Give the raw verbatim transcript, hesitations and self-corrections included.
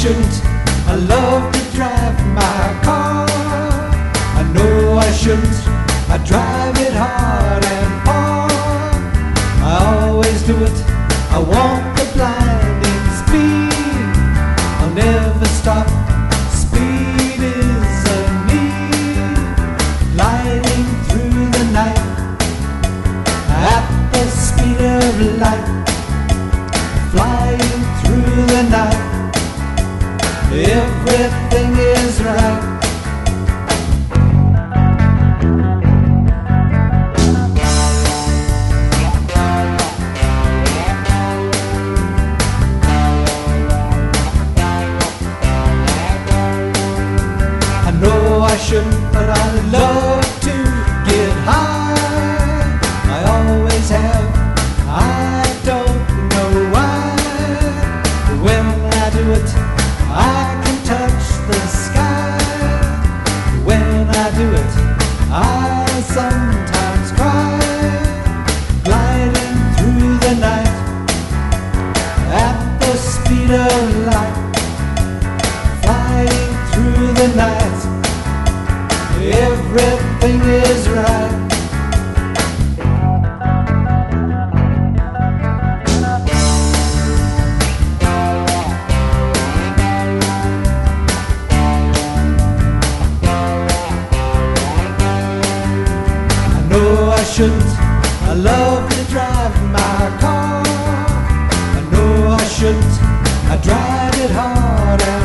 shouldn't. I love to drive my car. I know I shouldn't. I drive it hard and far. I always do it. I want the blinding speed. I'll never stop. Speed is a need. Gliding through the night at the speed of light. Flying through the night. Everything is right. I know I shouldn't, but I love to get high. I always have. I don't know why. When I do it, I can touch the sky. When I do it, I sometimes cry. Gliding through the night at the speed of light. Flying through the night. Everything is right. I shouldn't. I love to drive my car. I know I shouldn't. I drive it hard and